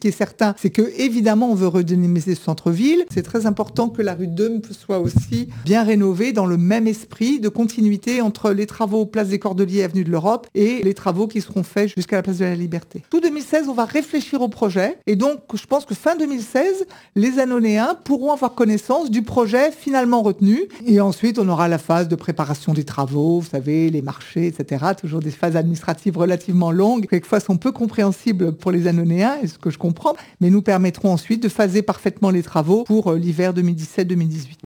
qui est certain, c'est que évidemment on veut redynamiser ce centre-ville. C'est très important que la rue de Dôme soit aussi bien rénovée dans le même esprit de continuité entre les travaux place des Cordeliers, avenue de l'Europe, et les travaux qui seront faits jusqu'à la place de la Liberté. Tout 2016, on va réfléchir au projet, et donc je pense que fin 2016, les Annonayens pourront avoir connaissance du projet finalement retenu, et ensuite on aura la phase de préparation des travaux, vous savez, les marchés, etc. Toujours des phases administratives relativement longues, quelquefois sont peu compréhensibles pour les Annonayens, et ce que je comprends, mais nous permettront ensuite de phaser parfaitement les travaux pour l'hiver 2017-2018.